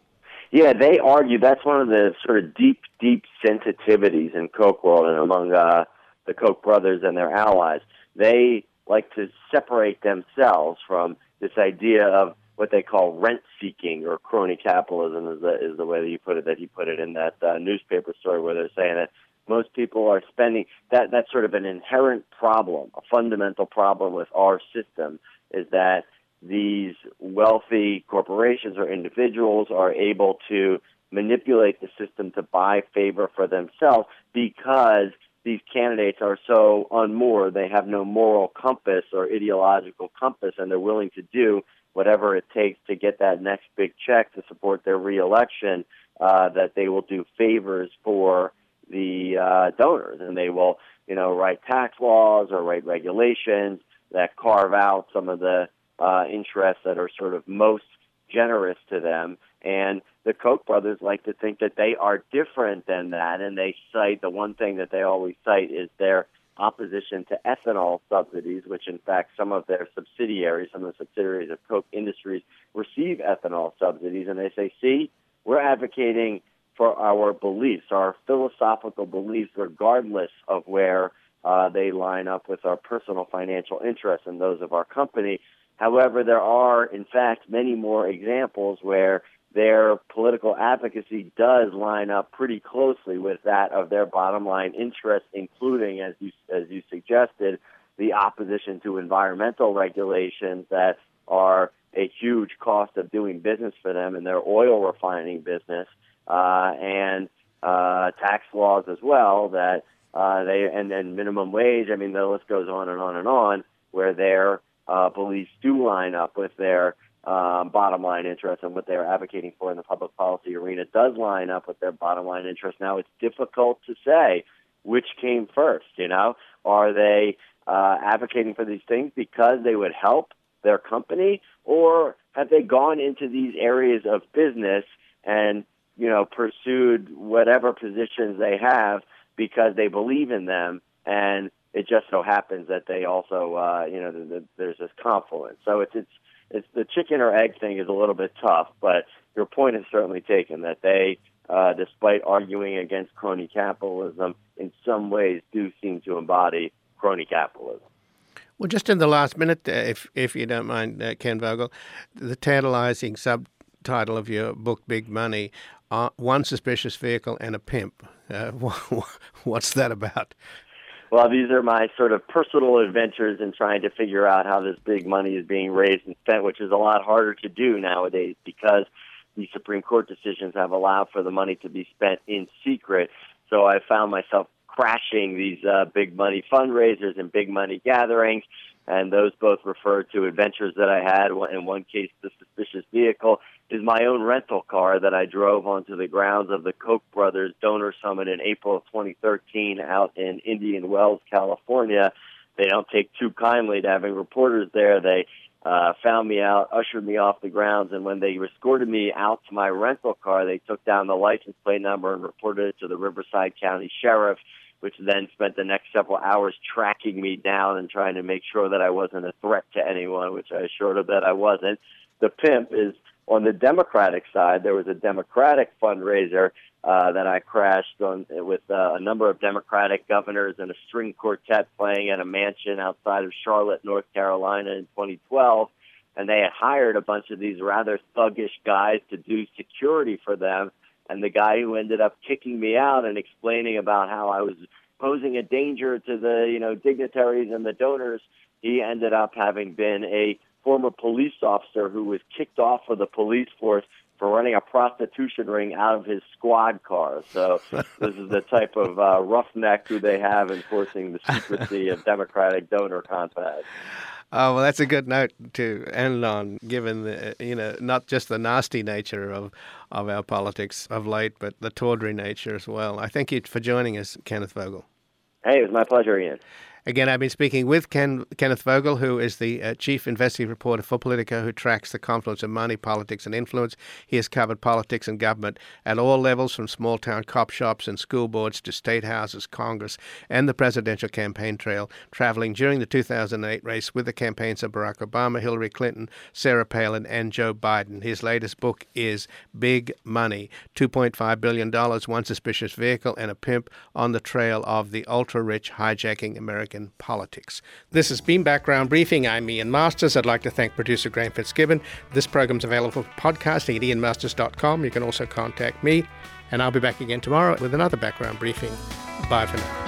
Yeah, they argue that's one of the sort of deep, deep sensitivities in Koch world and among uh, the Koch brothers and their allies. They like to separate themselves from this idea of what they call rent-seeking, or crony capitalism is the, is the way that you put it, that he put it in that uh, newspaper story, where they're saying that most people are spending, that that's sort of an inherent problem, a fundamental problem with our system, is that these wealthy corporations or individuals are able to manipulate the system to buy favor for themselves, because these candidates are so unmoored, they have no moral compass or ideological compass, and they're willing to do whatever it takes to get that next big check to support their reelection, uh, that they will do favors for the uh, donors, and they will, you know, write tax laws or write regulations that carve out some of the uh, interests that are sort of most generous to them. And the Koch brothers like to think that they are different than that, and they cite, the one thing that they always cite is their opposition to ethanol subsidies, which in fact some of their subsidiaries, some of the subsidiaries of Koch Industries receive ethanol subsidies, and they say, see, we're advocating for our beliefs, our philosophical beliefs, regardless of where uh, they line up with our personal financial interests and those of our company. However, there are, in fact, many more examples where their political advocacy does line up pretty closely with that of their bottom line interests, including, as you as you suggested, the opposition to environmental regulations that are a huge cost of doing business for them in their oil refining business, uh, and uh, tax laws as well that uh, they and then minimum wage. I mean, the list goes on and on and on, where their uh, beliefs do line up with their um, bottom line interests, and what they're advocating for in the public policy arena does line up with their bottom line interests. Now, it's difficult to say which came first. You know, are they uh, advocating for these things because they would help their company, or have they gone into these areas of business and, you know, pursued whatever positions they have because they believe in them, and it just so happens that they also, uh, you know, the, the, there's this confluence. So it's it's it's the chicken or egg thing is a little bit tough, but your point is certainly taken that they, uh, despite arguing against crony capitalism, in some ways do seem to embody crony capitalism. Well, just in the last minute, uh, if if you don't mind, uh, Ken Vogel, the tantalizing subtitle of your book, Big Money, uh, One Suspicious Vehicle and a Pimp. Uh, what's that about? Well, these are my sort of personal adventures in trying to figure out how this big money is being raised and spent, which is a lot harder to do nowadays because the Supreme Court decisions have allowed for the money to be spent in secret. So I found myself crashing these uh, big money fundraisers and big money gatherings, and those both refer to adventures that I had. In one case, the suspicious vehicle is my own rental car that I drove onto the grounds of the Koch brothers donor summit in April of twenty thirteen out in Indian Wells, California. They don't take too kindly to having reporters there. They uh, found me out, ushered me off the grounds, and when they escorted me out to my rental car, they took down the license plate number and reported it to the Riverside County Sheriff, which then spent the next several hours tracking me down and trying to make sure that I wasn't a threat to anyone, which I assured them that I wasn't. The pimp is on the Democratic side. There was a Democratic fundraiser uh, that I crashed on with uh, a number of Democratic governors and a string quartet playing at a mansion outside of Charlotte, North Carolina in twenty twelve. And they had hired a bunch of these rather thuggish guys to do security for them. And the guy who ended up kicking me out and explaining about how I was posing a danger to the, you know, dignitaries and the donors, he ended up having been a former police officer who was kicked off of the police force for running a prostitution ring out of his squad car. So this is the type of uh, roughneck who they have enforcing the secrecy of Democratic donor contest. Oh, well, that's a good note to end on, given the, you know, not just the nasty nature of, of our politics of late, but the tawdry nature as well. I thank you for joining us, Kenneth Vogel. Hey, it was my pleasure, Ian. Again, I've been speaking with Ken, Kenneth Vogel, who is the uh, chief investigative reporter for Politico, who tracks the confluence of money, politics, and influence. He has covered politics and government at all levels, from small-town cop shops and school boards to state houses, Congress, and the presidential campaign trail, traveling during the two thousand eight race with the campaigns of Barack Obama, Hillary Clinton, Sarah Palin, and Joe Biden. His latest book is Big Money, two point five billion dollars, One Suspicious Vehicle, and a Pimp on the Trail of the Ultra-Rich Hijacking American Politics. This has been Background Briefing. I'm Ian Masters. I'd like to thank producer Graham Fitzgibbon. This program's available for podcasting at ian masters dot com. You can also contact me, and I'll be back again tomorrow with another Background Briefing. Bye for now.